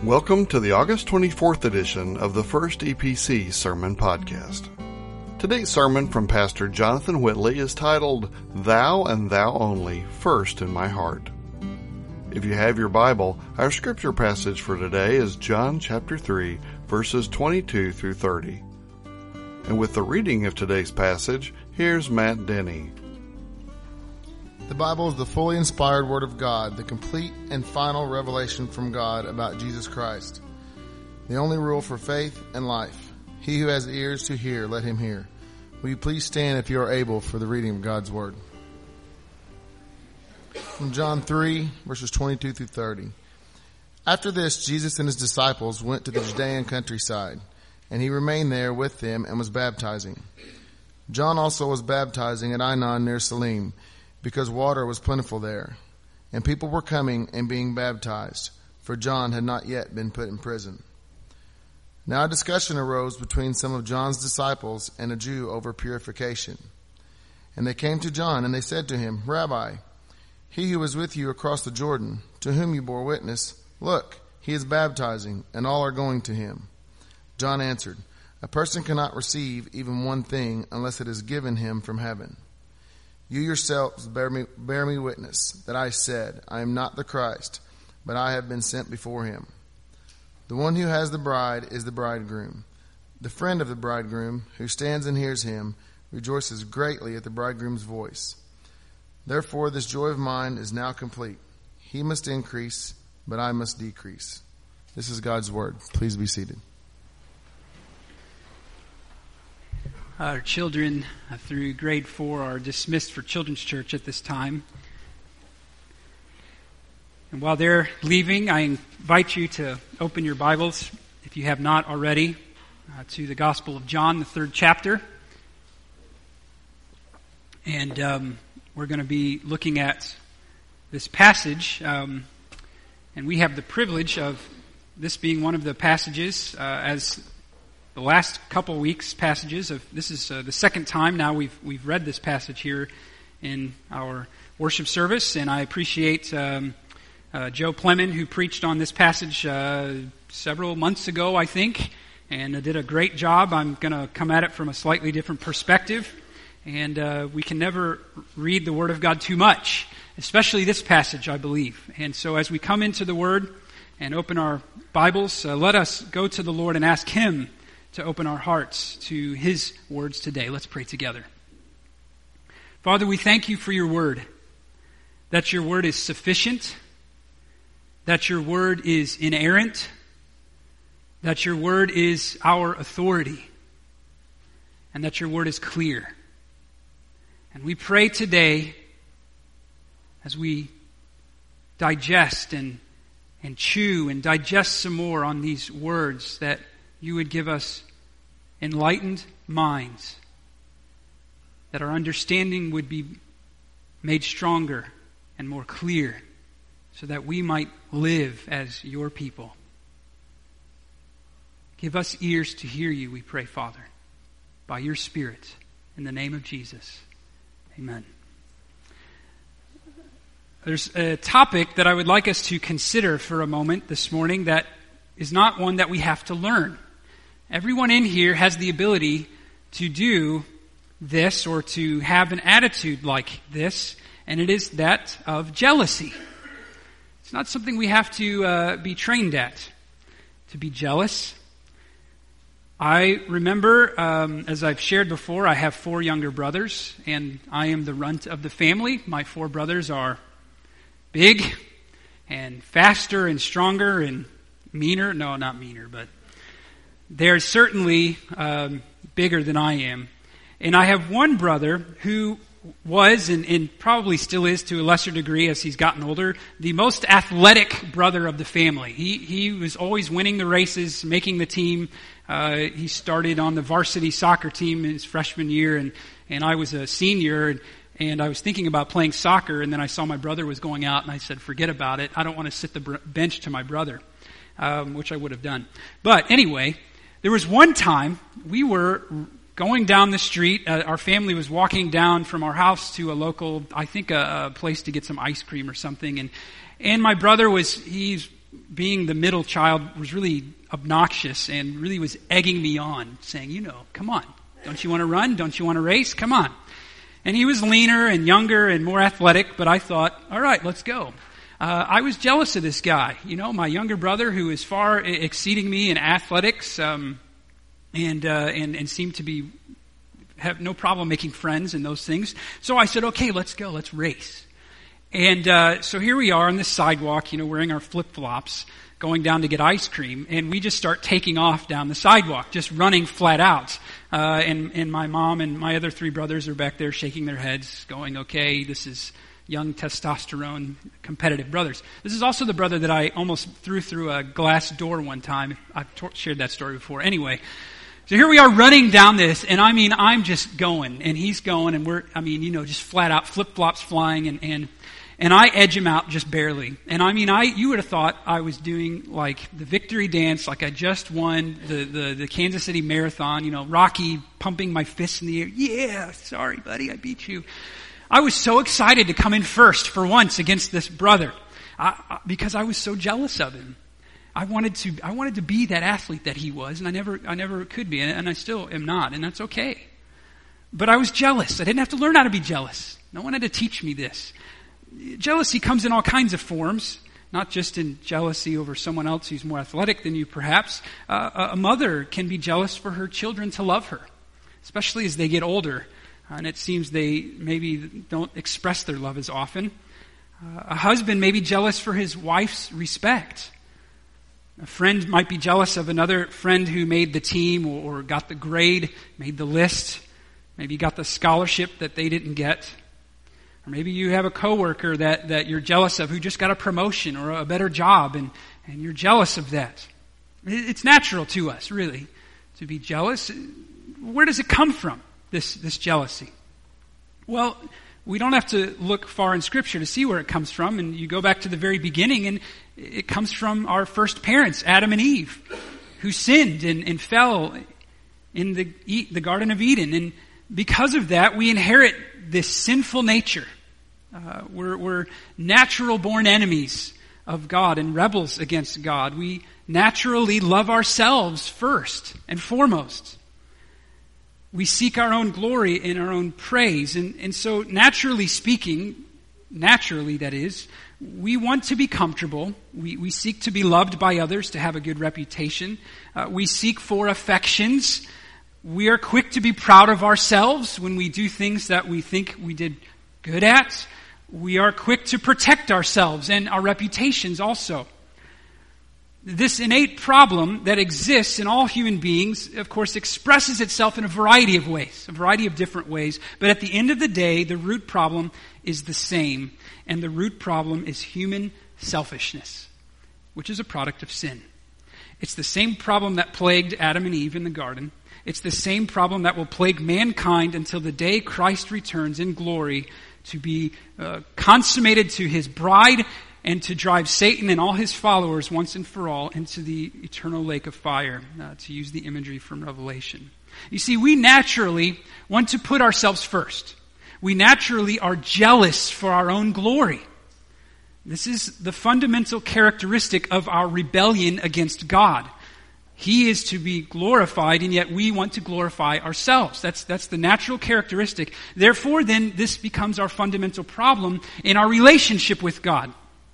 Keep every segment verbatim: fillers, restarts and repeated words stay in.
Welcome to the August twenty-fourth edition of the First E P C Sermon Podcast. Today's sermon from Pastor Jonathan Whitley is titled, Thou and Thou Only, First in My Heart. If you have your Bible, our scripture passage for today is John chapter three, verses twenty-two through thirty. And with the reading of today's passage, here's Matt Denny. The Bible is the fully inspired Word of God, the complete and final revelation from God about Jesus Christ, the only rule for faith and life. He who has ears to hear, let him hear. Will you please stand if you are able for the reading of God's Word? From John three, verses twenty-two through thirty. After this, Jesus and his disciples went to the Judean countryside, and he remained there with them and was baptizing. John also was baptizing at Aenon near Salim, because water was plentiful there, and people were coming and being baptized, for John had not yet been put in prison. Now a discussion arose between some of John's disciples and a Jew over purification. And they came to John, and they said to him, Rabbi, he who was with you across the Jordan, to whom you bore witness, look, he is baptizing, and all are going to him. John answered, A person cannot receive even one thing unless it is given him from heaven. You yourselves bear me, bear me witness that I said, I am not the Christ, but I have been sent before him. The one who has the bride is the bridegroom. The friend of the bridegroom, who stands and hears him, rejoices greatly at the bridegroom's voice. Therefore this joy of mine is now complete. He must increase, but I must decrease. This is God's word. Please be seated. Our children uh, through grade four are dismissed for Children's Church at this time. And while they're leaving, I invite you to open your Bibles, if you have not already, uh, to the Gospel of John, the third chapter. And um, we're going to be looking at this passage. Um, and we have the privilege of this being one of the passages uh, as the last couple weeks passages of this is uh, the second time now we've we've read this passage here in our worship service, and I appreciate um, uh, Joe Plemon, who preached on this passage uh, several months ago, I think, and uh, did a great job. I'm going to come at it from a slightly different perspective, and uh, we can never read the Word of God too much, especially this passage, I believe. And so as we come into the Word and open our Bibles, uh, let us go to the Lord and ask Him to open our hearts to His words today. Let's pray together. Father, we thank you for your word, that your word is sufficient, that your word is inerrant, that your word is our authority, and that your word is clear. And we pray today, as we digest and, and chew and digest some more on these words, that you would give us enlightened minds, that our understanding would be made stronger and more clear, so that we might live as your people. Give us ears to hear you, we pray, Father, by your Spirit, in the name of Jesus. Amen. There's a topic that I would like us to consider for a moment this morning that is not one that we have to learn. Everyone in here has the ability to do this or to have an attitude like this, and it is that of jealousy. It's not something we have to uh, be trained at, to be jealous. I remember, um, as I've shared before, I have four younger brothers, and I am the runt of the family. My four brothers are big and faster and stronger and meaner. No, not meaner, but they're certainly um, bigger than I am. And I have one brother who was, and, and probably still is to a lesser degree as he's gotten older, the most athletic brother of the family. He he was always winning the races, making the team. Uh, he started on the varsity soccer team in his freshman year, and, and I was a senior, and, and I was thinking about playing soccer, and then I saw my brother was going out, and I said, forget about it. I don't want to sit the br- bench to my brother, um, which I would have done. But anyway, there was one time we were going down the street. Uh, our family was walking down from our house to a local, I think, a, a place to get some ice cream or something. And and my brother was, he's being the middle child, was really obnoxious and really was egging me on, saying, you know, come on, don't you want to run? Don't you want to race? Come on. And he was leaner and younger and more athletic, but I thought, all right, let's go. Uh, I was jealous of this guy, you know, my younger brother, who is far exceeding me in athletics, um, and, uh, and and seemed to be have no problem making friends and those things. So I said, okay, let's go, let's race. And uh, so here we are on this sidewalk, you know, wearing our flip-flops, going down to get ice cream, and we just start taking off down the sidewalk, just running flat out. Uh, and, and my mom and my other three brothers are back there shaking their heads, going, okay, this is young testosterone competitive brothers. This is also the brother that I almost threw through a glass door one time. I've t- shared that story before. Anyway, so here we are running down this, and I mean, I'm just going, and he's going, and we're, I mean, you know, just flat out flip-flops flying, and, and, and I edge him out just barely. And I mean, I, you would have thought I was doing like the victory dance, like I just won the, the, the Kansas City Marathon, you know, Rocky pumping my fists in the air. Yeah, sorry, buddy, I beat you. I was so excited to come in first for once against this brother, I, I, because I was so jealous of him. I wanted to, I wanted to be that athlete that he was, and I never, I never could be, and, and I still am not, and that's okay. But I was jealous. I didn't have to learn how to be jealous. No one had to teach me this. Jealousy comes in all kinds of forms, not just in jealousy over someone else who's more athletic than you, perhaps. Uh, a mother can be jealous for her children to love her, especially as they get older. And it seems they maybe don't express their love as often. Uh, a husband may be jealous for his wife's respect. A friend might be jealous of another friend who made the team or, or got the grade, made the list, maybe got the scholarship that they didn't get. Or maybe you have a coworker that, that you're jealous of who just got a promotion or a better job, and, and you're jealous of that. It's natural to us, really, to be jealous. Where does it come from? This, this jealousy? Well, we don't have to look far in Scripture to see where it comes from. And you go back to the very beginning, and it comes from our first parents, Adam and Eve, who sinned and, and fell in the, the Garden of Eden. And because of that, we inherit this sinful nature. Uh, we're, we're natural-born enemies of God and rebels against God. We naturally love ourselves first and foremost. We seek our own glory and our own praise. And, and so naturally speaking, naturally that is, we want to be comfortable. We, we seek to be loved by others, to have a good reputation. Uh, we seek for affections. We are quick to be proud of ourselves when we do things that we think we did good at. We are quick to protect ourselves and our reputations also. This innate problem that exists in all human beings, of course, expresses itself in a variety of ways, a variety of different ways. But at the end of the day, the root problem is the same. And the root problem is human selfishness, which is a product of sin. It's the same problem that plagued Adam and Eve in the garden. It's the same problem that will plague mankind until the day Christ returns in glory to be uh, consummated to his bride and to drive Satan and all his followers once and for all into the eternal lake of fire, uh, to use the imagery from Revelation. You see, we naturally want to put ourselves first. We naturally are jealous for our own glory. This is the fundamental characteristic of our rebellion against God. He is to be glorified, and yet we want to glorify ourselves. That's, that's the natural characteristic. Therefore, then, this becomes our fundamental problem in our relationship with God.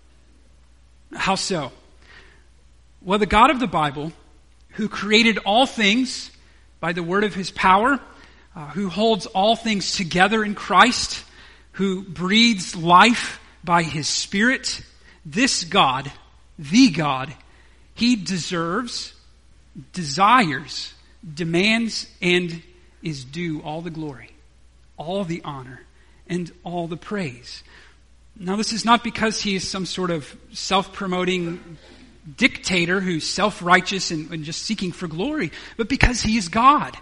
How so? Well, the God of the Bible, who created all things by the word of his power, uh, who holds all things together in Christ, who breathes life by his Spirit, this God, the God, he deserves, desires, demands, and is due all the glory, all the honor, and all the praise. Now, this is not because he is some sort of self-promoting dictator who's self-righteous and, and just seeking for glory, but because he is God.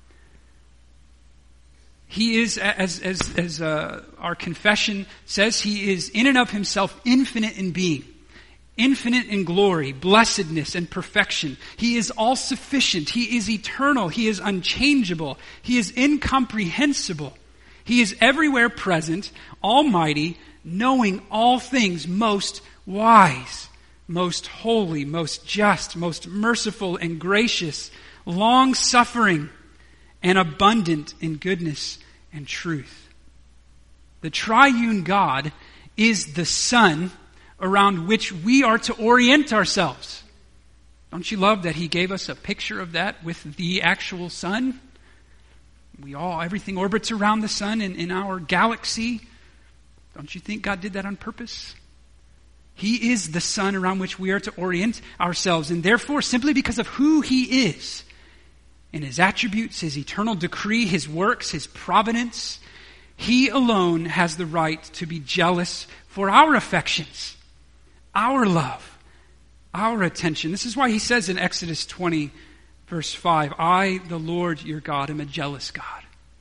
He is, as as as uh, our confession says, he is in and of himself infinite in being, infinite in glory, blessedness, and perfection. He is all-sufficient. He is eternal. He is unchangeable. He is incomprehensible. He is everywhere present, almighty, knowing all things, most wise, most holy, most just, most merciful and gracious, long-suffering, and abundant in goodness and truth. The triune God is the sun around which we are to orient ourselves. Don't you love that he gave us a picture of that with the actual sun? We all, everything orbits around the sun in, in our galaxy. Don't you think God did that on purpose? He is the sun around which we are to orient ourselves. And therefore, simply because of who he is, and his attributes, his eternal decree, his works, his providence, he alone has the right to be jealous for our affections, our love, our attention. This is why he says in Exodus twenty, verse five, I, the Lord your God, am a jealous God.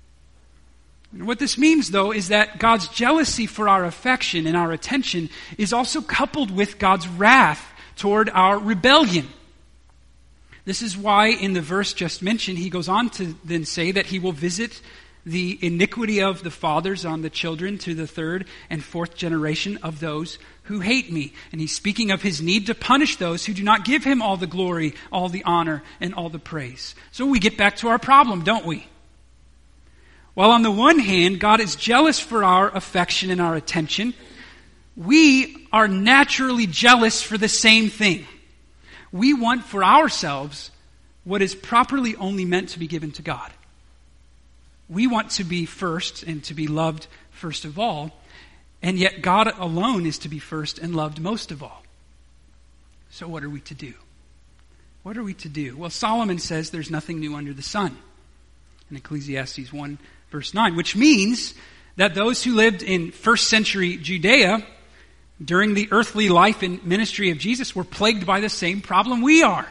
And what this means, though, is that God's jealousy for our affection and our attention is also coupled with God's wrath toward our rebellion. This is why in the verse just mentioned, he goes on to then say that he will visit the iniquity of the fathers on the children to the third and fourth generation of those who hate me. And he's speaking of his need to punish those who do not give him all the glory, all the honor, and all the praise. So we get back to our problem, don't we? While on the one hand, God is jealous for our affection and our attention, we are naturally jealous for the same thing. We want for ourselves what is properly only meant to be given to God. We want to be first and to be loved first of all, and yet God alone is to be first and loved most of all. So what are we to do? What are we to do? Well, Solomon says there's nothing new under the sun in Ecclesiastes one, verse nine, which means that those who lived in first century Judea during the earthly life and ministry of Jesus were plagued by the same problem we are.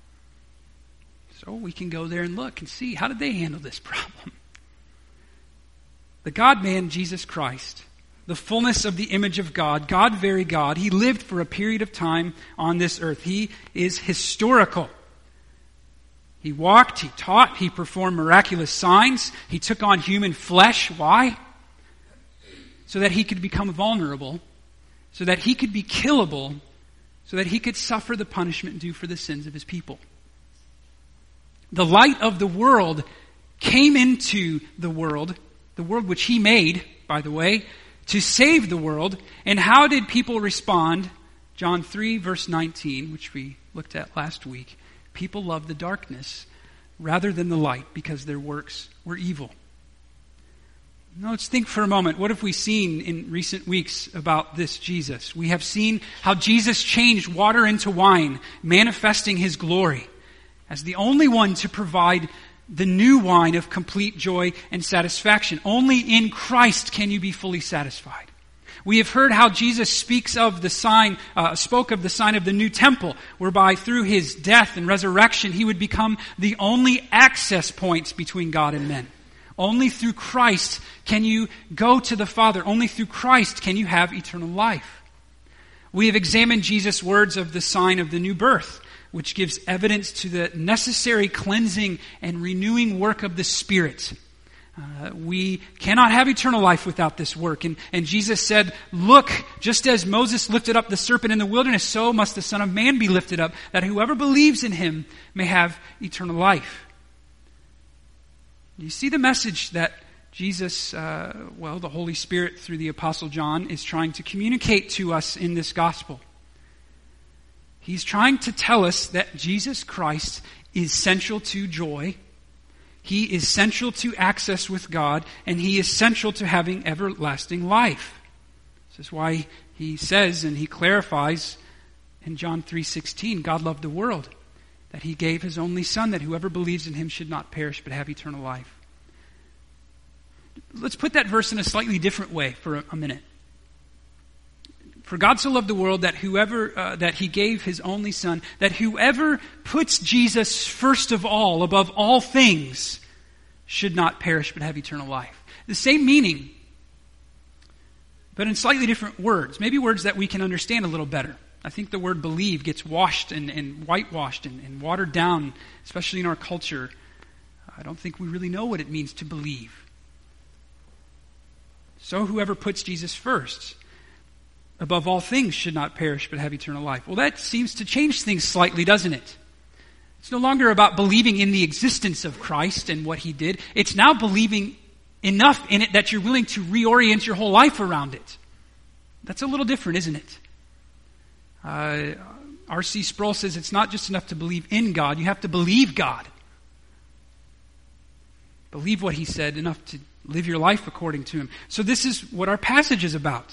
So we can go there and look and see, how did they handle this problem? The God-man, Jesus Christ, the fullness of the image of God, God, very God, he lived for a period of time on this earth. He is historical. He walked, he taught, he performed miraculous signs. He took on human flesh. Why? So that he could become vulnerable, so that he could be killable, so that he could suffer the punishment due for the sins of his people. The light of the world came into the world, the world which he made, by the way, to save the world. And how did people respond? John three, verse nineteen, which we looked at last week. People loved the darkness rather than the light because their works were evil. Now let's think for a moment. What have we seen in recent weeks about this Jesus? We have seen how Jesus changed water into wine, manifesting his glory as the only one to provide the new wine of complete joy and satisfaction. Only in Christ can you be fully satisfied. We have heard how Jesus speaks of the sign, uh, spoke of the sign of the new temple, whereby through his death and resurrection he would become the only access points between God and men. Only through Christ can you go to the Father. Only through Christ can you have eternal life. We have examined Jesus' words of the sign of the new birth, which gives evidence to the necessary cleansing and renewing work of the Spirit. Uh, we cannot have eternal life without this work. And, and Jesus said, look, just as Moses lifted up the serpent in the wilderness, so must the Son of Man be lifted up, that whoever believes in him may have eternal life. You see the message that Jesus, uh, well, the Holy Spirit through the Apostle John is trying to communicate to us in this gospel. He's trying to tell us that Jesus Christ is central to joy. He is central to access with God, and he is central to having everlasting life. This is why he says and he clarifies in John three sixteen, God loved the world, that he gave his only Son, that whoever believes in him should not perish but have eternal life. Let's put that verse in a slightly different way for a, a minute. For God so loved the world that whoever uh, that he gave his only Son, that whoever puts Jesus first of all, above all things, should not perish but have eternal life. The same meaning, but in slightly different words. Maybe words that we can understand a little better. I think the word believe gets washed and, and whitewashed and, and watered down, especially in our culture. I don't think we really know what it means to believe. So whoever puts Jesus first. above all things should not perish but have eternal life. Well, that seems to change things slightly, doesn't it? It's no longer about believing in the existence of Christ and what he did. It's now believing enough in it that you're willing to reorient your whole life around it. That's a little different, isn't it? Uh, R C Sproul says it's not just enough to believe in God. You have to believe God. Believe what he said enough to live your life according to him. So this is what our passage is about.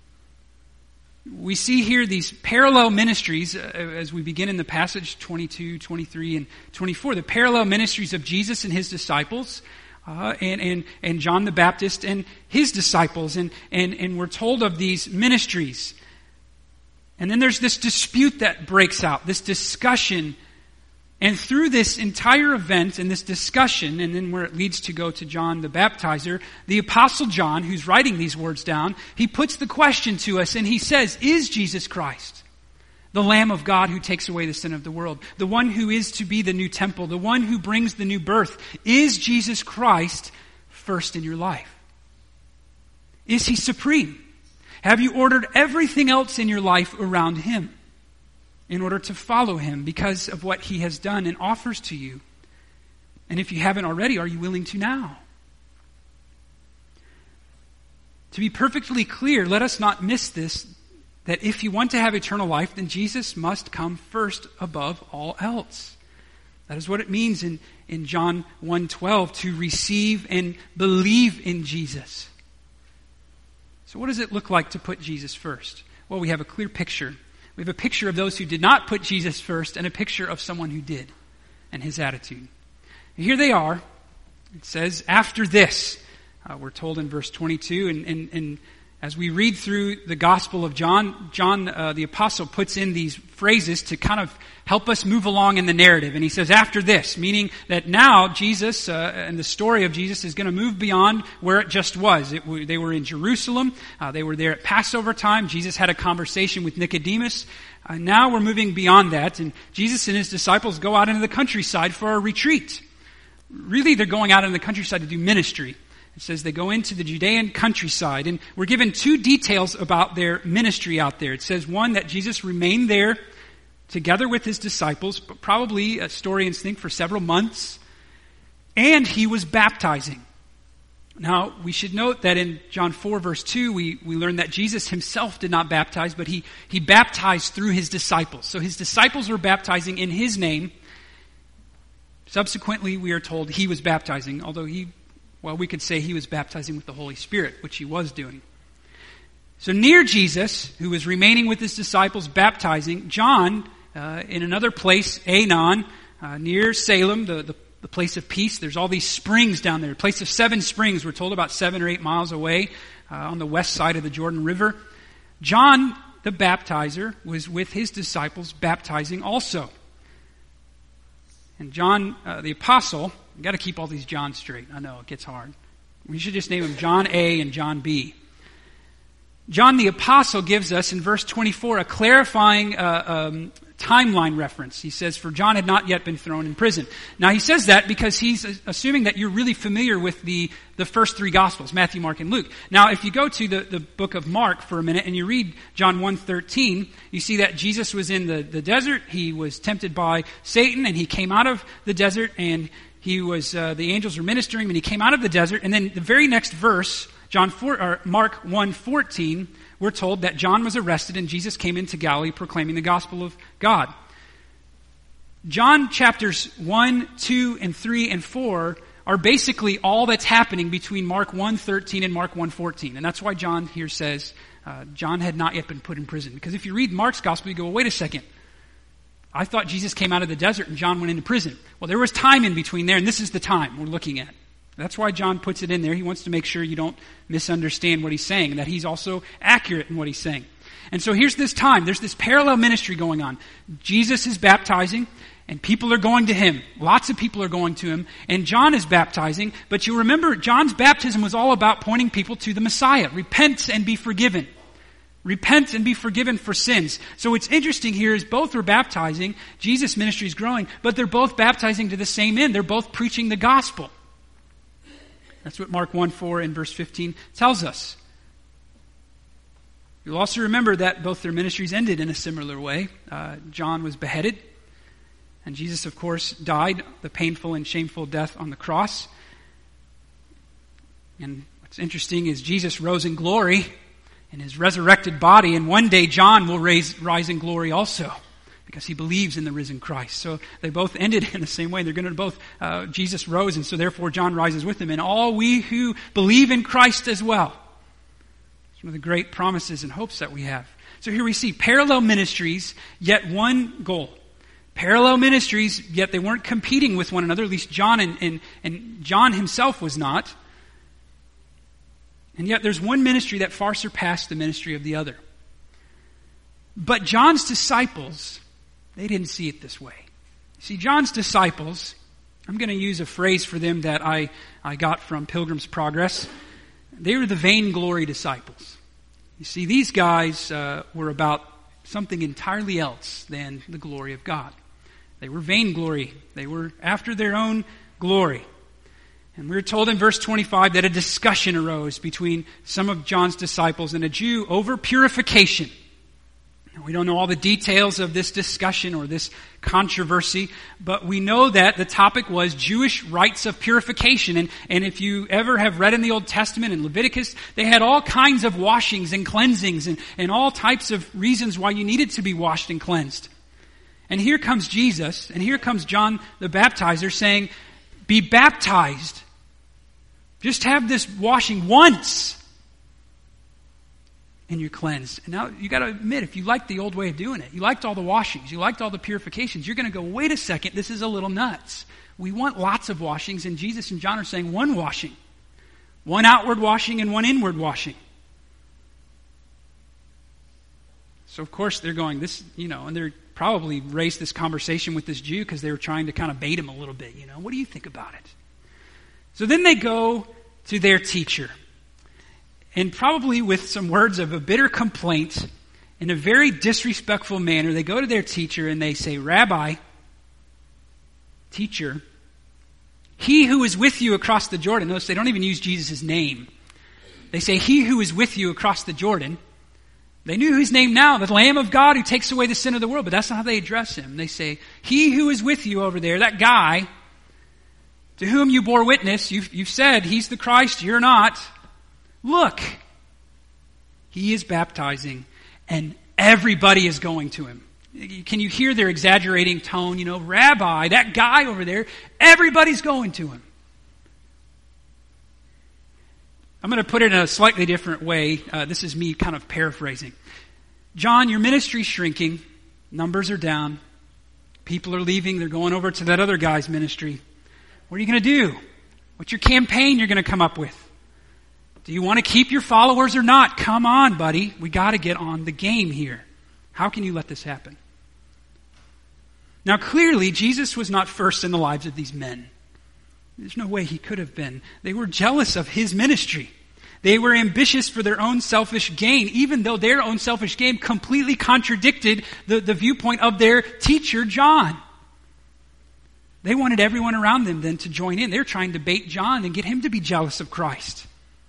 We see here these parallel ministries uh, as we begin in the passage twenty-two, twenty-three, and twenty-four. The parallel ministries of Jesus and his disciples, uh, and, and, and John the Baptist and his disciples. And, and, and we're told of these ministries. And then there's this dispute that breaks out, this discussion. And through this entire event and this discussion, and then where it leads to go to John the Baptizer, the Apostle John, who's writing these words down, he puts the question to us and he says, is Jesus Christ the Lamb of God who takes away the sin of the world, the one who is to be the new temple, the one who brings the new birth? Is Jesus Christ first in your life? Is he supreme? Have you ordered everything else in your life around him in order to follow him because of what he has done and offers to you? And if you haven't already, are you willing to now? To be perfectly clear, let us not miss this, that if you want to have eternal life, then Jesus must come first above all else. That is what it means in, in John one twelve, to receive and believe in Jesus. So what does it look like to put Jesus first? Well, we have a clear picture. We have a picture of those who did not put Jesus first and a picture of someone who did and his attitude. And here they are. It says, after this, uh, we're told in verse twenty-two, and, and, and as we read through the Gospel of John, John uh, the Apostle puts in these phrases to kind of help us move along in the narrative. And he says, after this, meaning that now Jesus uh, and the story of Jesus is going to move beyond where it just was. It, they were in Jerusalem. Uh, they were there at Passover time. Jesus had a conversation with Nicodemus. Uh, now we're moving beyond that. And Jesus and his disciples go out into the countryside for a retreat. Really, they're going out in the countryside to do ministry. It says they go into the Judean countryside, and we're given two details about their ministry out there. It says, one, that Jesus remained there together with his disciples, but probably, historians think, for several months, and he was baptizing. Now, we should note that in John four, verse two, we, we learn that Jesus himself did not baptize, but he, he baptized through his disciples. So his disciples were baptizing in his name. Subsequently, we are told he was baptizing, although he Well, we could say he was baptizing with the Holy Spirit, which he was doing. So near Jesus, who was remaining with his disciples baptizing, John, uh, in another place, Aenon, uh, near Salem, the, the, the place of peace, there's all these springs down there. A place of seven springs, we're told, about seven or eight miles away uh, on the west side of the Jordan River. John, the baptizer, was with his disciples baptizing also. And John, uh, the apostle, I've got to keep all these Johns straight. I know, it gets hard. We should just name them John A and John B. John the Apostle gives us in verse twenty-four a clarifying uh, um, timeline reference. He says, for John had not yet been thrown in prison. Now he says that because he's assuming that you're really familiar with the, the first three Gospels, Matthew, Mark, and Luke. Now if you go to the, the book of Mark for a minute and you read John one thirteen, you see that Jesus was in the, the desert. He was tempted by Satan and he came out of the desert and he was, uh, the angels were ministering and he came out of the desert. And then the very next verse, John four, or Mark one fourteen, we're told that John was arrested and Jesus came into Galilee proclaiming the gospel of God. John chapters one, two, and three, and four are basically all that's happening between Mark one thirteen and Mark one fourteen. And that's why John here says uh, John had not yet been put in prison. Because if you read Mark's gospel, you go, well, wait a second. I thought Jesus came out of the desert and John went into prison. Well, there was time in between there, and this is the time we're looking at. That's why John puts it in there. He wants to make sure you don't misunderstand what he's saying, and that he's also accurate in what he's saying. And so here's this time. There's this parallel ministry going on. Jesus is baptizing, and people are going to him. Lots of people are going to him, and John is baptizing. But you remember, John's baptism was all about pointing people to the Messiah. Repent and be forgiven. Repent and be forgiven for sins. So what's interesting here is both are baptizing. Jesus' ministry is growing, but they're both baptizing to the same end. They're both preaching the gospel. That's what Mark one four and verse fifteen tells us. You'll also remember that both their ministries ended in a similar way. Uh, John was beheaded, and Jesus, of course, died the painful and shameful death on the cross. And what's interesting is Jesus rose in glory in his resurrected body, and one day John will raise, rise in glory also, because he believes in the risen Christ. So they both ended in the same way. They're going to both, uh, Jesus rose, and so therefore John rises with him, and all we who believe in Christ as well. It's one of the great promises and hopes that we have. So here we see parallel ministries, yet one goal. Parallel ministries, yet they weren't competing with one another, at least John and, and, and John himself was not. And yet there's one ministry that far surpassed the ministry of the other. But John's disciples, they didn't see it this way. See, John's disciples, I'm going to use a phrase for them that I, I got from Pilgrim's Progress. They were the vainglory disciples. You see, these guys uh, were about something entirely else than the glory of God. They were vainglory. They were after their own glory. And we're told in verse twenty-five that a discussion arose between some of John's disciples and a Jew over purification. Now, we don't know all the details of this discussion or this controversy, but we know that the topic was Jewish rites of purification. And, and if you ever have read in the Old Testament in Leviticus, they had all kinds of washings and cleansings and, and all types of reasons why you needed to be washed and cleansed. And here comes Jesus, and here comes John the Baptizer saying, be baptized. Just have this washing once, and you're cleansed. And now you got to admit, if you liked the old way of doing it, you liked all the washings, you liked all the purifications, you're going to go, wait a second, this is a little nuts. We want lots of washings, and Jesus and John are saying one washing. One outward washing and one inward washing. So of course they're going, this, you know, and they're probably raised this conversation with this Jew because they were trying to kind of bait him a little bit, you know. What do you think about it? So then they go to their teacher, and probably with some words of a bitter complaint, in a very disrespectful manner, they go to their teacher and they say, Rabbi, teacher, he who is with you across the Jordan. Notice they don't even use Jesus' name. They say, he who is with you across the Jordan. They knew his name now, the Lamb of God who takes away the sin of the world, but that's not how they address him. They say, he who is with you over there, that guy, to whom you bore witness, you've, you've said he's the Christ, you're not. Look, he is baptizing, and everybody is going to him. Can you hear their exaggerating tone? You know, Rabbi, that guy over there, everybody's going to him. I'm going to put it in a slightly different way. Uh, this is me kind of paraphrasing. John, your ministry's shrinking. Numbers are down. People are leaving. They're going over to that other guy's ministry. What are you going to do? What's your campaign you're going to come up with? Do you want to keep your followers or not? Come on, buddy. We got to get on the game here. How can you let this happen? Now, clearly, Jesus was not first in the lives of these men. There's no way he could have been. They were jealous of his ministry. They were ambitious for their own selfish gain, even though their own selfish gain completely contradicted the, the viewpoint of their teacher, John. They wanted everyone around them then to join in. They're trying to bait John and get him to be jealous of Christ.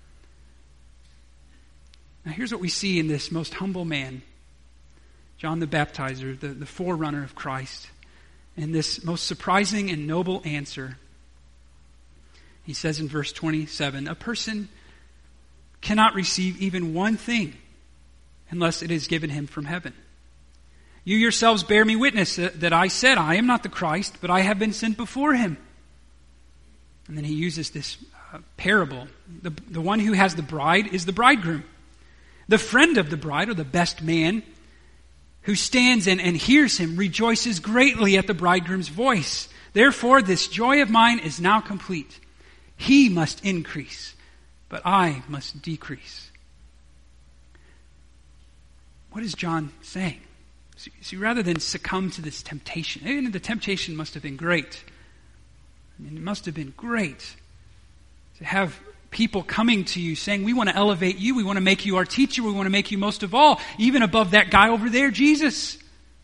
Now here's what we see in this most humble man, John the Baptizer, the, the forerunner of Christ, and this most surprising and noble answer. He says in verse twenty-seven, a person cannot receive even one thing unless it is given him from heaven. You yourselves bear me witness that I said, I am not the Christ, but I have been sent before him. And then he uses this uh, parable. The, the one who has the bride is the bridegroom. The friend of the bride, or the best man, who stands and, and hears him, rejoices greatly at the bridegroom's voice. Therefore, this joy of mine is now complete. He must increase, but I must decrease. What is John saying? See, see, rather than succumb to this temptation, and the temptation must have been great. I mean, it must have been great to have people coming to you saying, we want to elevate you, we want to make you our teacher, we want to make you most of all, even above that guy over there, Jesus.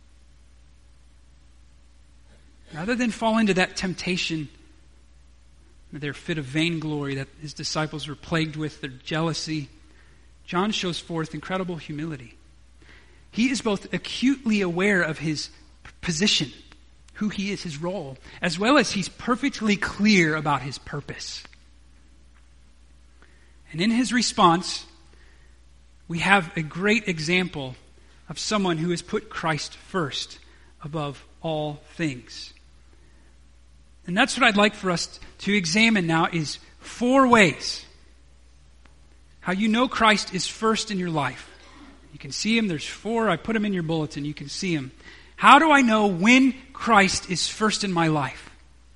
Rather than fall into that temptation, their fit of vainglory that his disciples were plagued with, their jealousy, John shows forth incredible humility. He is both acutely aware of his position, who he is, his role, as well as he's perfectly clear about his purpose. And in his response, we have a great example of someone who has put Christ first above all things. And that's what I'd like for us to examine now is four ways how you know Christ is first in your life. You can see him. There's four. I put them in your bulletin. You can see him. How do I know when Christ is first in my life?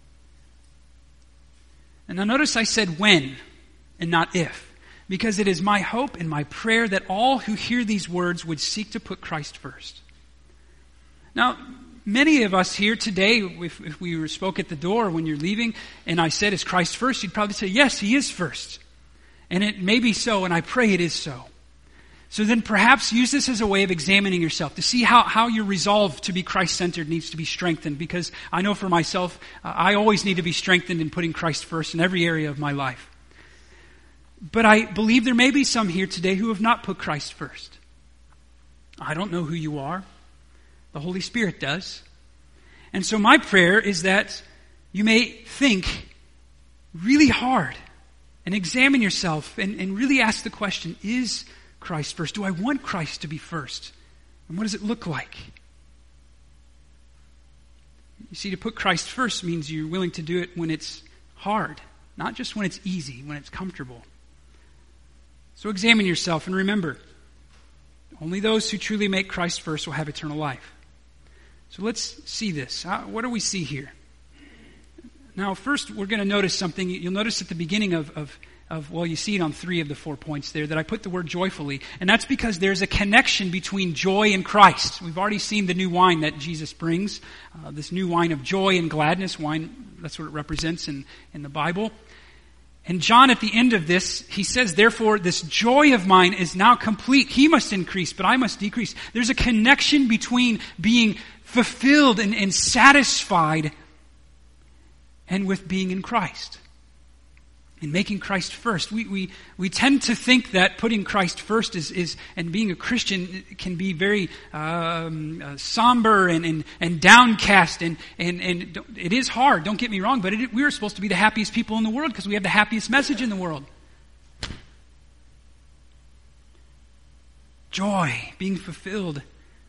And now notice I said when and not if, because it is my hope and my prayer that all who hear these words would seek to put Christ first. Now, many of us here today, if, if we spoke at the door when you're leaving and I said, is Christ first? You'd probably say, yes, he is first. And it may be so, and I pray it is so. So then perhaps use this as a way of examining yourself to see how, how your resolve to be Christ-centered needs to be strengthened. Because I know for myself, uh, I always need to be strengthened in putting Christ first in every area of my life. But I believe there may be some here today who have not put Christ first. I don't know who you are. The Holy Spirit does. And so my prayer is that you may think really hard and examine yourself and, and really ask the question, is Christ first? Do I want Christ to be first? And what does it look like? You see, to put Christ first means you're willing to do it when it's hard, not just when it's easy, when it's comfortable. So examine yourself and remember, only those who truly make Christ first will have eternal life. So let's see this. How, what do we see here? Now, first, we're going to notice something. You'll notice at the beginning of, of, of, well, you see it on three of the four points there, that I put the word joyfully. And that's because there's a connection between joy and Christ. We've already seen the new wine that Jesus brings, uh, this new wine of joy and gladness. Wine, that's what it represents in, in the Bible. And John, at the end of this, he says, therefore, this joy of mine is now complete. He must increase, but I must decrease. There's a connection between being fulfilled and, and satisfied and with being in Christ. And making Christ first. We, we, we tend to think that putting Christ first is, is and being a Christian can be very um, uh, somber and, and, and downcast. And, and, and it is hard, don't get me wrong, but it, we're supposed to be the happiest people in the world because we have the happiest message in the world. Joy, being fulfilled.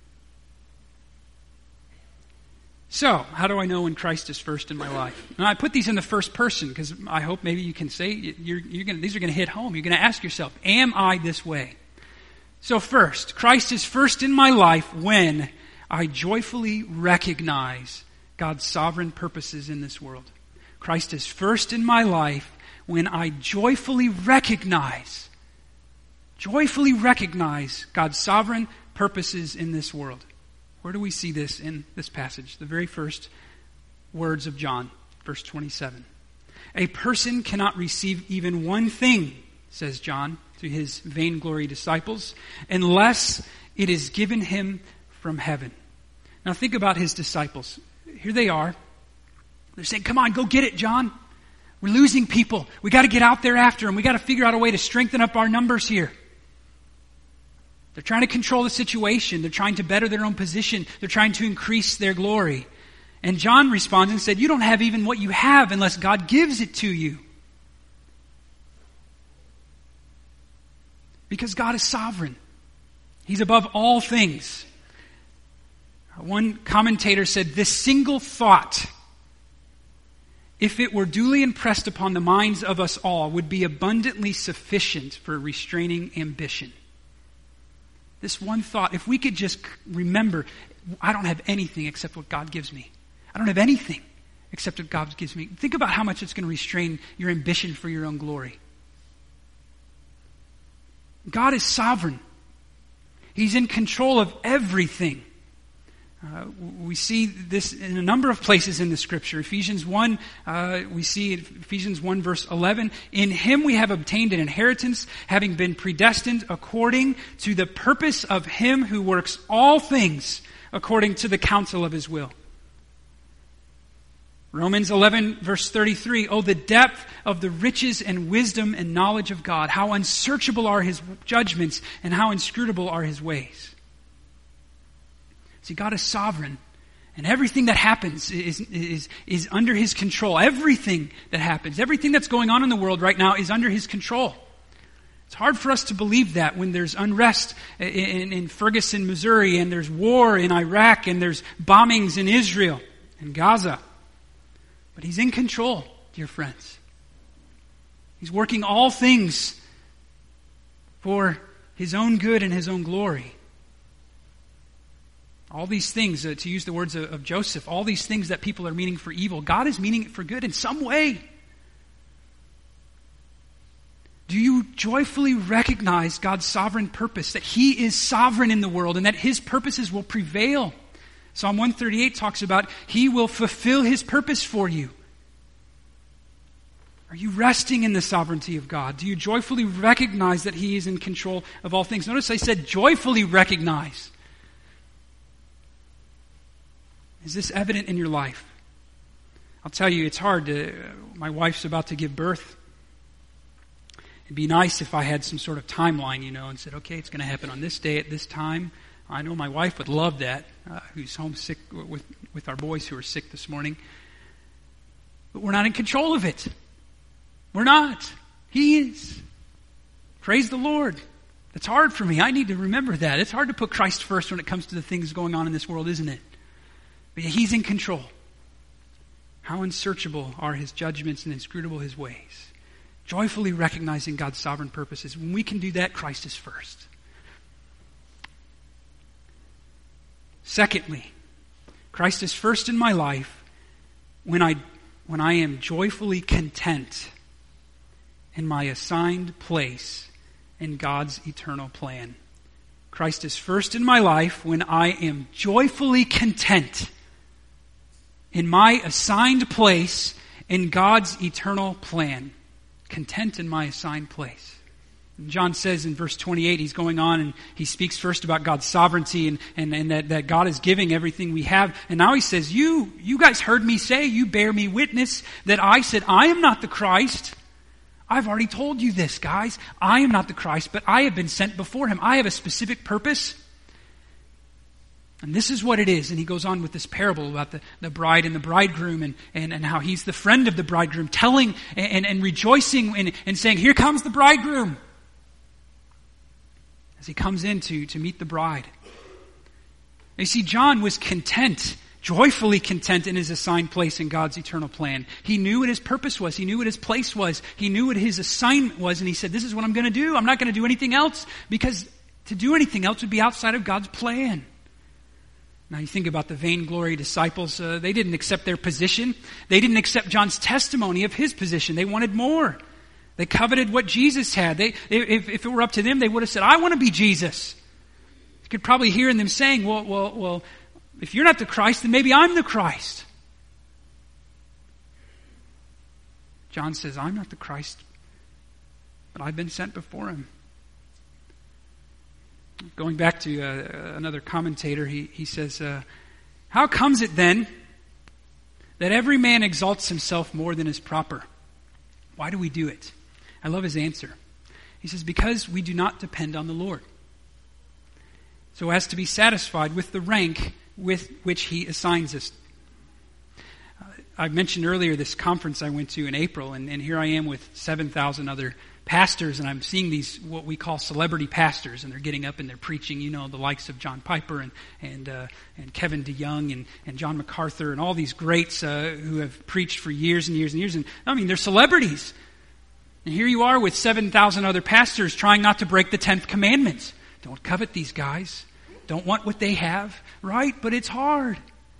So, how do I know when Christ is first in my life? Now, I put these in the first person because I hope maybe you can say, you're, you're gonna, these are going to hit home. You're going to ask yourself, am I this way? So first, Christ is first in my life when I joyfully recognize God's sovereign purposes in this world. Christ is first in my life when I joyfully recognize, joyfully recognize God's sovereign purposes in this world. Where do we see this in this passage? The very first words of John, verse twenty-seven. A person cannot receive even one thing, says John to his vainglory disciples, unless it is given him from heaven. Now think about his disciples. Here they are. They're saying, come on, go get it, John. We're losing people. We got to get out there after them. We got to figure out a way to strengthen up our numbers here. They're trying to control the situation. They're trying to better their own position. They're trying to increase their glory. And John responds and said, you don't have even what you have unless God gives it to you. Because God is sovereign. He's above all things. One commentator said, this single thought, if it were duly impressed upon the minds of us all, would be abundantly sufficient for restraining ambition. This one thought, if we could just remember, I don't have anything except what God gives me. I don't have anything except what God gives me. Think about how much it's going to restrain your ambition for your own glory. God is sovereign. He's in control of everything. Uh, we see this in a number of places in the Scripture. Ephesians one, uh, we see Ephesians one verse eleven. In Him we have obtained an inheritance, having been predestined according to the purpose of Him who works all things according to the counsel of His will. Romans eleven verse thirty-three, oh, the depth of the riches and wisdom and knowledge of God. How unsearchable are His judgments and how inscrutable are His ways. See, God is sovereign, and everything that happens is, is, is under His control. Everything that happens, everything that's going on in the world right now is under His control. It's hard for us to believe that when there's unrest in, in, in Ferguson, Missouri, and there's war in Iraq, and there's bombings in Israel and Gaza. But He's in control, dear friends. He's working all things for His own good and His own glory. All these things, uh, to use the words of, of Joseph, all these things that people are meaning for evil, God is meaning it for good in some way. Do you joyfully recognize God's sovereign purpose, that He is sovereign in the world and that His purposes will prevail? Psalm one thirty-eight talks about He will fulfill His purpose for you. Are you resting in the sovereignty of God? Do you joyfully recognize that He is in control of all things? Notice I said joyfully recognize. Is this evident in your life? I'll tell you, it's hard to, my wife's about to give birth. It'd be nice if I had some sort of timeline, you know, and said, okay, it's going to happen on this day at this time. I know my wife would love that, uh, who's homesick with, with our boys who are sick this morning. But we're not in control of it. We're not. He is. Praise the Lord. It's hard for me. I need to remember that. It's hard to put Christ first when it comes to the things going on in this world, isn't it? But He's in control. How unsearchable are His judgments and inscrutable His ways. Joyfully recognizing God's sovereign purposes. When we can do that, Christ is first. Secondly, Christ is first in my life when I, when I am joyfully content in my assigned place in God's eternal plan. Christ is first in my life when I am joyfully content in my assigned place in God's eternal plan. Content in my assigned place. And John says in verse twenty-eight, he's going on and he speaks first about God's sovereignty and, and, and that, that God is giving everything we have. And now he says, you, you guys heard me say, you bear me witness that I said, I am not the Christ. I've already told you this, guys. I am not the Christ, but I have been sent before Him. I have a specific purpose. And this is what it is. And he goes on with this parable about the, the bride and the bridegroom and, and, and how he's the friend of the bridegroom, telling and, and, and rejoicing and, and saying, here comes the bridegroom. As he comes in to, to meet the bride. You see, John was content, joyfully content in his assigned place in God's eternal plan. He knew what his purpose was. He knew what his place was. He knew what his assignment was. And he said, this is what I'm going to do. I'm not going to do anything else, because to do anything else would be outside of God's plan. Now you think about the vainglory disciples. Uh, they didn't accept their position. They didn't accept John's testimony of his position. They wanted more. They coveted what Jesus had. They, if, if it were up to them, they would have said, I want to be Jesus. You could probably hear in them saying, well, well, well, if you're not the Christ, then maybe I'm the Christ. John says, I'm not the Christ, but I've been sent before Him. Going back to uh, another commentator, he, he says, uh, how comes it then that every man exalts himself more than is proper? Why do we do it? I love his answer. He says, because we do not depend on the Lord, so as to be satisfied with the rank with which He assigns us. Uh, I mentioned earlier this conference I went to in April, and, and here I am with seven thousand other pastors, and I'm seeing these, what we call celebrity pastors, and they're getting up and they're preaching, you know, the likes of John Piper and and uh, and Kevin DeYoung and, and John MacArthur and all these greats uh, who have preached for years and years and years. And I mean, they're celebrities. And here you are with seven thousand other pastors trying not to break the tenth commandment. Don't covet these guys. Don't want what they have, right? But it's hard.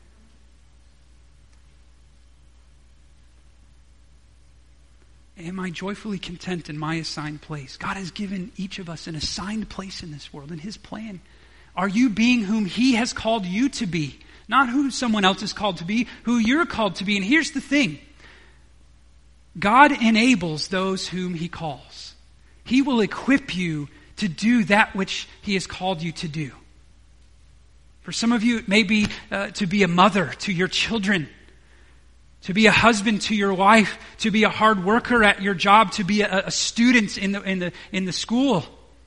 Am I joyfully content in my assigned place? God has given each of us an assigned place in this world, in His plan. Are you being whom He has called you to be? Not who someone else is called to be, who you're called to be. And here's the thing. God enables those whom He calls. He will equip you to do that which He has called you to do. For some of you, it may be uh, to be a mother to your children. to be a husband to your wife, to be a hard worker at your job, to be a, a student in the, in the, in the school.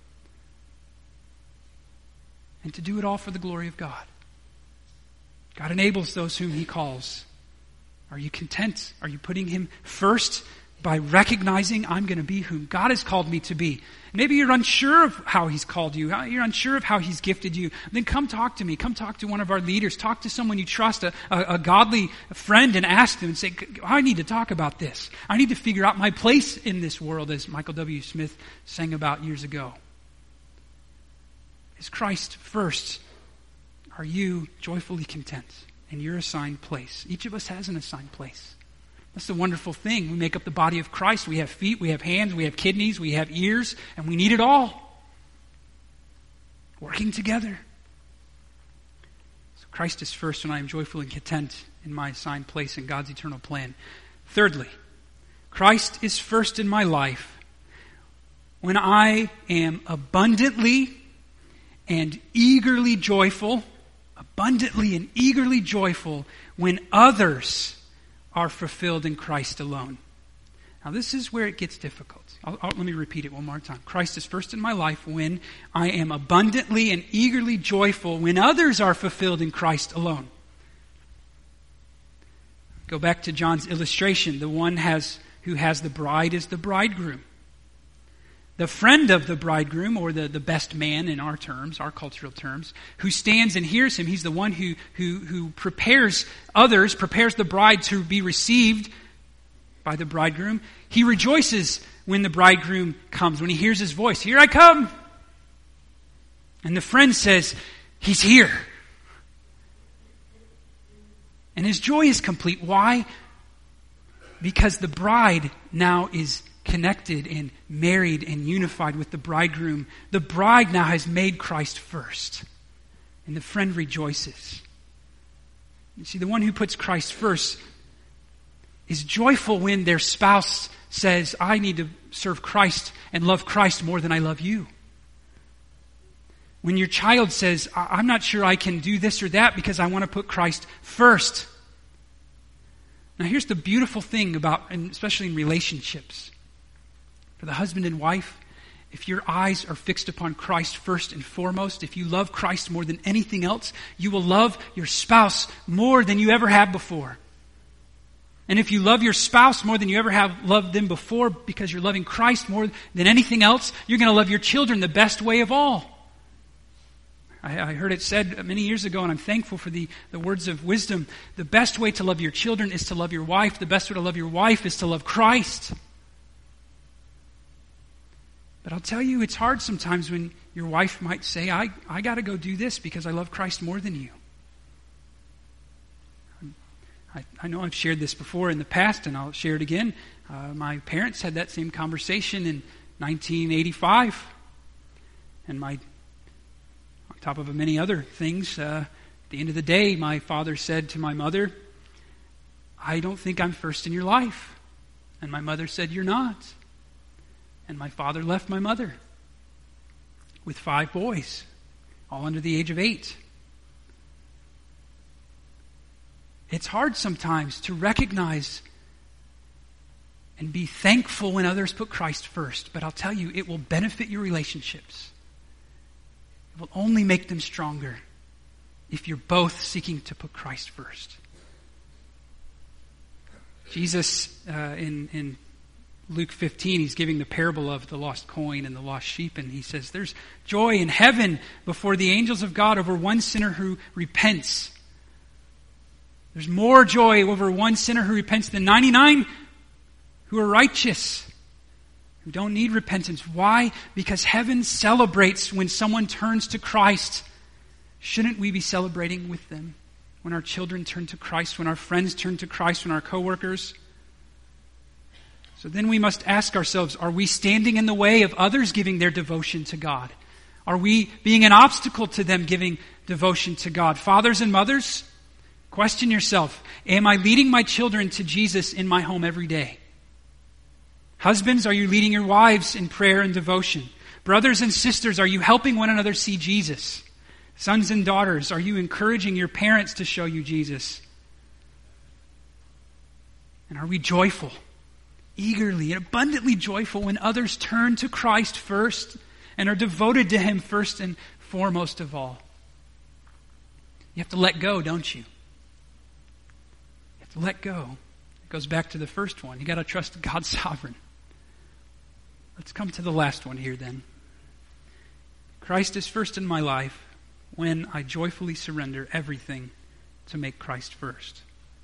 And to do it all for the glory of God. God enables those whom He calls. Are you content? Are you putting Him first by recognizing I'm going to be whom God has called me to be? Maybe you're unsure of how He's called you. You're unsure of how He's gifted you. Then come talk to me. Come talk to one of our leaders. Talk to someone you trust, a, a, a godly friend, and ask them and say, I need to talk about this. I need to figure out my place in this world, as Michael W. Smith sang about years ago. Is Christ first? Are you joyfully content in your assigned place? Each of us has an assigned place. That's the wonderful thing. We make up the body of Christ. We have feet, we have hands, we have kidneys, we have ears, and we need it all. Working together. So Christ is first, and I am joyful and content in my assigned place in God's eternal plan. Thirdly, Christ is first in my life when I am abundantly and eagerly joyful, abundantly and eagerly joyful when others are fulfilled in Christ alone. Now this is where it gets difficult. I'll, I'll, let me repeat it one more time. Christ is first in my life when I am abundantly and eagerly joyful when others are fulfilled in Christ alone. Go back to John's illustration. The one has who has the bride is the bridegroom. The friend of the bridegroom, or the, the best man in our terms, our cultural terms, who stands and hears him, he's the one who, who, who prepares others, prepares the bride to be received by the bridegroom. He rejoices when the bridegroom comes, when he hears his voice. Here I come! And the friend says, he's here. And his joy is complete. Why? Because the bride now is connected and married and unified with the bridegroom. The bride now has made Christ first. And the friend rejoices. You see, the one who puts Christ first is joyful when their spouse says, I need to serve Christ and love Christ more than I love you. When your child says, I'm not sure I can do this or that because I want to put Christ first. Now here's the beautiful thing about, and especially in relationships. For the husband and wife, if your eyes are fixed upon Christ first and foremost, if you love Christ more than anything else, you will love your spouse more than you ever have before. And if you love your spouse more than you ever have loved them before because you're loving Christ more than anything else, you're going to love your children the best way of all. I, I heard it said many years ago, and I'm thankful for the, the words of wisdom. The best way to love your children is to love your wife. The best way to love your wife is to love Christ. But I'll tell you, it's hard sometimes when your wife might say, I, I got to go do this because I love Christ more than you. I, I know I've shared this before in the past, and I'll share it again. Uh, my parents had that same conversation in nineteen eighty-five. And my, on top of many other things, uh, at the end of the day, my father said to my mother, I don't think I'm first in your life. And my mother said, you're not. And my father left my mother with five boys, all under the age of eight. It's hard sometimes to recognize and be thankful when others put Christ first. But I'll tell you, it will benefit your relationships. It will only make them stronger if you're both seeking to put Christ first. Jesus, uh, in, in Luke fifteen, he's giving the parable of the lost coin and the lost sheep, and he says there's joy in heaven before the angels of God over one sinner who repents. There's more joy over one sinner who repents than ninety-nine who are righteous, who don't need repentance. Why? Because heaven celebrates when someone turns to Christ. Shouldn't we be celebrating with them when our children turn to Christ, when our friends turn to Christ, when our coworkers? So then we must ask ourselves, are we standing in the way of others giving their devotion to God? Are we being an obstacle to them giving devotion to God? Fathers and mothers, question yourself, am I leading my children to Jesus in my home every day? Husbands, are you leading your wives in prayer and devotion? Brothers and sisters, are you helping one another see Jesus? Sons and daughters, are you encouraging your parents to show you Jesus? And are we joyful, eagerly and abundantly joyful when others turn to Christ first and are devoted to Him first and foremost of all? You have to let go, don't you? You have to let go. It goes back to the first one. You got to trust God's sovereign. Let's come to the last one here then. Christ is first in my life when I joyfully surrender everything to make Christ first.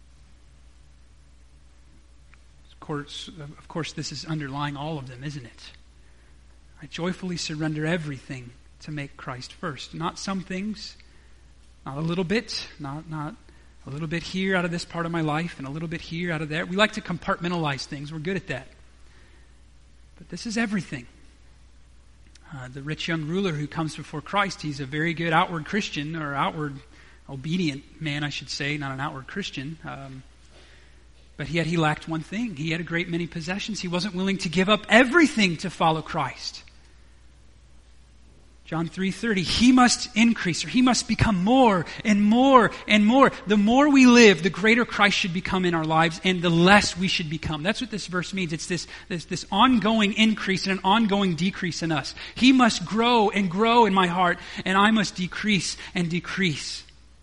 Of course, of course, this is underlying all of them, isn't it? I joyfully surrender everything to make Christ first. Not some things, not a little bit, not, not a little bit here out of this part of my life and a little bit here out of there. We like to compartmentalize things. We're good at that. But this is everything. Uh, the rich young ruler who comes before Christ, he's a very good outward Christian, or outward obedient man, I should say, not an outward Christian. Um, but yet he lacked one thing. He had a great many possessions. He wasn't willing to give up everything to follow Christ. John three thirty, he must increase, or he must become more and more and more. The more we live, the greater Christ should become in our lives, and the less we should become. That's what this verse means. It's this, this, this ongoing increase and an ongoing decrease in us. He must grow and grow in my heart, and I must decrease and decrease.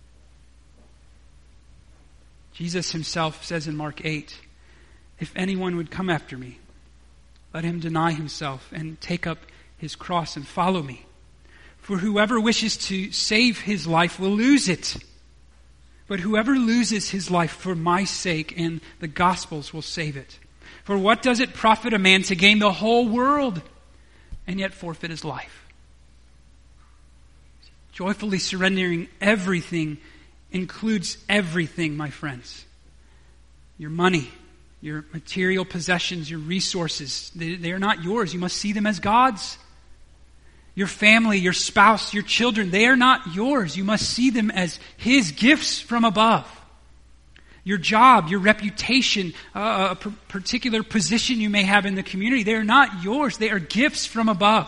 Jesus himself says in Mark eight, if anyone would come after me, let him deny himself and take up his cross and follow me. For whoever wishes to save his life will lose it. But whoever loses his life for my sake and the gospel's will save it. For what does it profit a man to gain the whole world and yet forfeit his life? Joyfully surrendering everything includes everything, my friends. Your money, your material possessions, your resources, they, they are not yours. You must see them as God's. Your family, your spouse, your children, they are not yours. You must see them as His gifts from above. Your job, your reputation, uh, a p- particular position you may have in the community, they are not yours. They are gifts from above.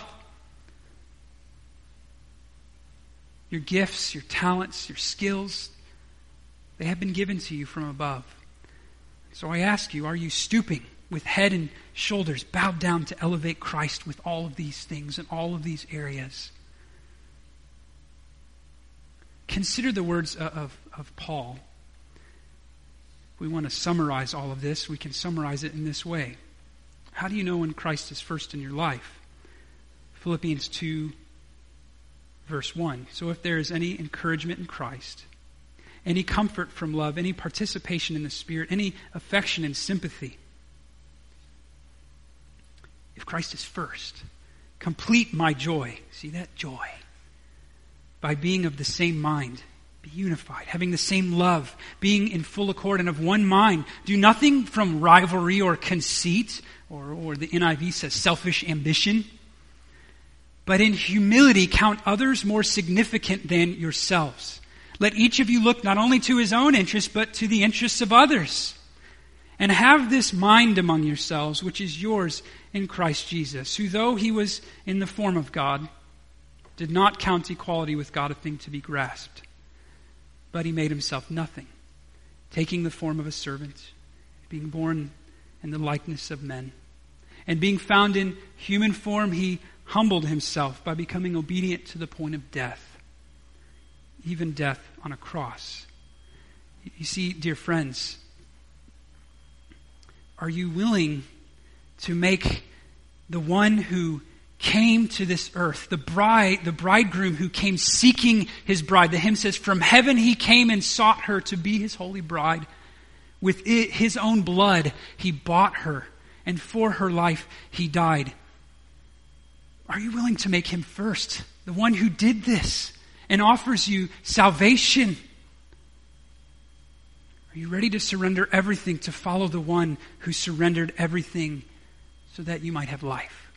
Your gifts, your talents, your skills, they have been given to you from above. So I ask you, are you stooping with head and shoulders bowed down to elevate Christ with all of these things and all of these areas? Consider the words of, of, of Paul. If we want to summarize all of this, we can summarize it in this way. How do you know when Christ is first in your life? Philippians two, verse one. So if there is any encouragement in Christ, any comfort from love, any participation in the Spirit, any affection and sympathy, if Christ is first, complete my joy. See that? Joy. By being of the same mind, be unified, having the same love, being in full accord and of one mind. Do nothing from rivalry or conceit, or, or the N I V says selfish ambition, but in humility count others more significant than yourselves. Let each of you look not only to his own interests, but to the interests of others. And have this mind among yourselves, which is yours in Christ Jesus, who though he was in the form of God, did not count equality with God a thing to be grasped, but he made himself nothing, taking the form of a servant, being born in the likeness of men. And being found in human form, he humbled himself by becoming obedient to the point of death, even death on a cross. You see, dear friends, are you willing to make the one who came to this earth, the bride, the bridegroom who came seeking his bride? The hymn says, from heaven he came and sought her to be his holy bride. With it, his own blood he bought her, and for her life he died. Are you willing to make him first, the one who did this and offers you salvation? Are you ready to surrender everything to follow the one who surrendered everything so that you might have life?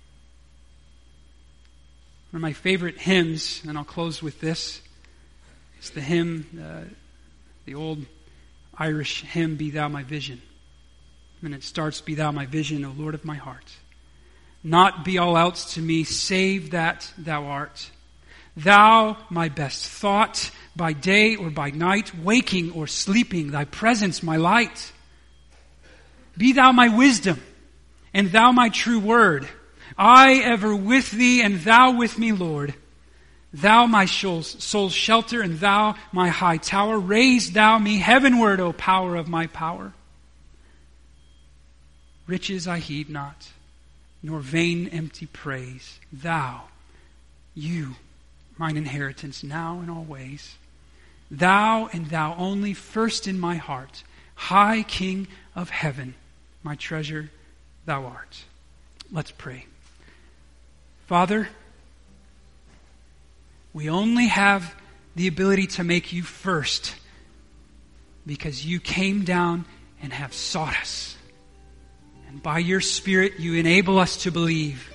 One of my favorite hymns, and I'll close with this, is the hymn, uh, the old Irish hymn, Be Thou My Vision. And it starts, Be Thou my vision, O Lord of my heart. Not be all else to me, save that Thou art. Thou my best thought, by day or by night, waking or sleeping, Thy presence my light. Be thou my wisdom, and thou my true word. I ever with thee, and thou with me, Lord. Thou my soul's shelter, and thou my high tower. Raise thou me heavenward, O power of my power. Riches I heed not, nor vain empty praise. Thou, you, mine inheritance now and always. Thou and thou only, first in my heart, high King of heaven, my treasure thou art. Let's pray. Father, we only have the ability to make you first because you came down and have sought us. And by your Spirit, you enable us to believe.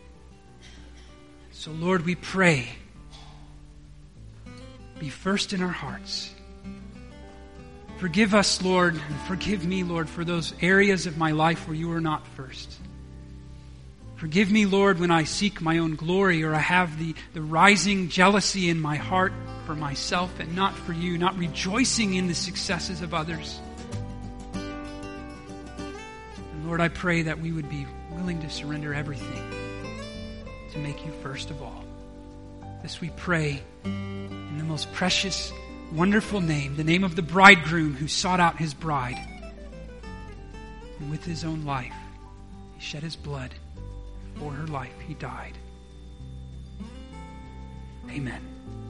So, Lord, we pray, be first in our hearts. Forgive us, Lord, and forgive me, Lord, for those areas of my life where you are not first. Forgive me, Lord, when I seek my own glory or I have the, the rising jealousy in my heart for myself and not for you, not rejoicing in the successes of others. And Lord, I pray that we would be willing to surrender everything to make you first of all. This we pray in the most precious, wonderful name, the name of the bridegroom who sought out his bride. And with his own life, he shed his blood. For her life, he died. Amen.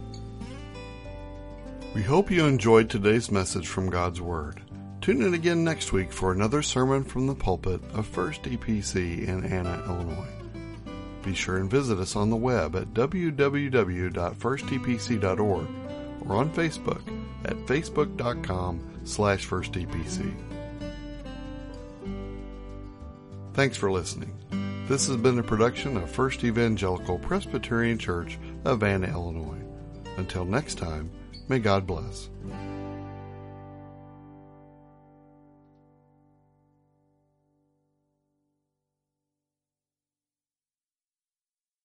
We hope you enjoyed today's message from God's Word. Tune in again next week for another sermon from the pulpit of First E P C in Anna, Illinois. Be sure and visit us on the web at w w w dot first e p c dot org or on Facebook at facebook dot com slash first e p c. Thanks for listening. This has been a production of First Evangelical Presbyterian Church of Anna, Illinois. Until next time, may God bless.